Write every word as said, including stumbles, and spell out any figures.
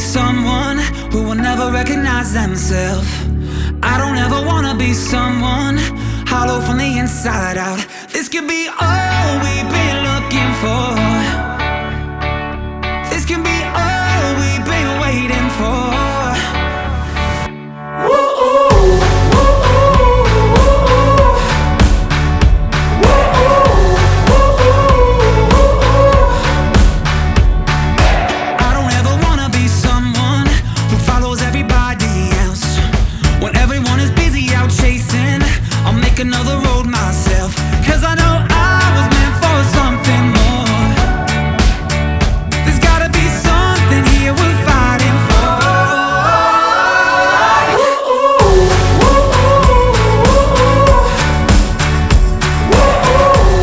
someone who will never recognize themselves. I don't ever wanna be someone hollow from the inside out. This could be all